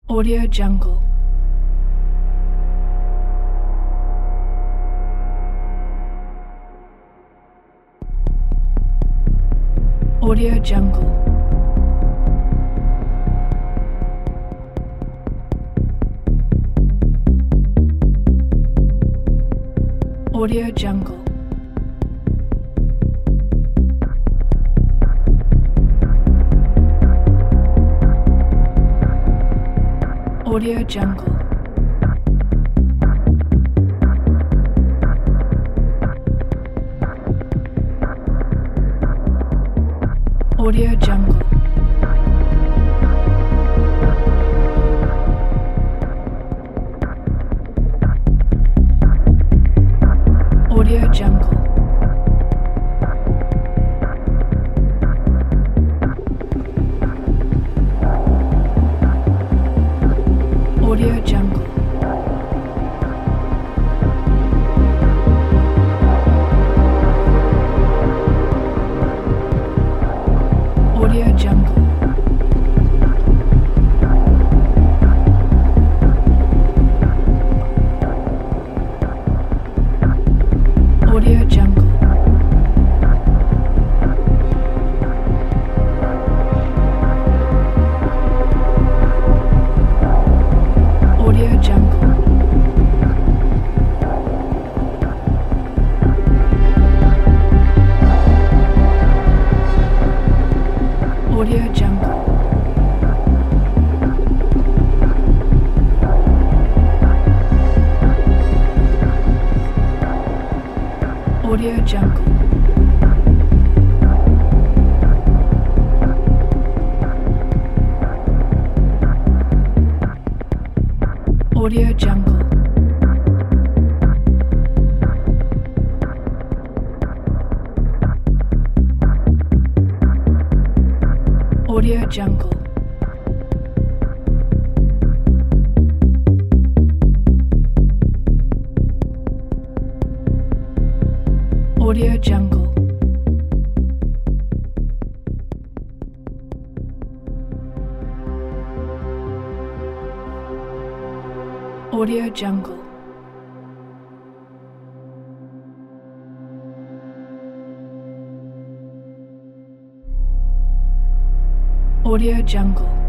Audio Jungle. Audio Jungle. Audio Jungle. Audio Jungle. Audio Jungle. Audio Jungle. Audio Jungle. Audio Jungle. Audio Jungle. Audio Jungle. Audio Jungle. Audio Jungle. Audio Jungle. Audio Jungle. Audio Jungle. Audio Jungle. Audio Jungle.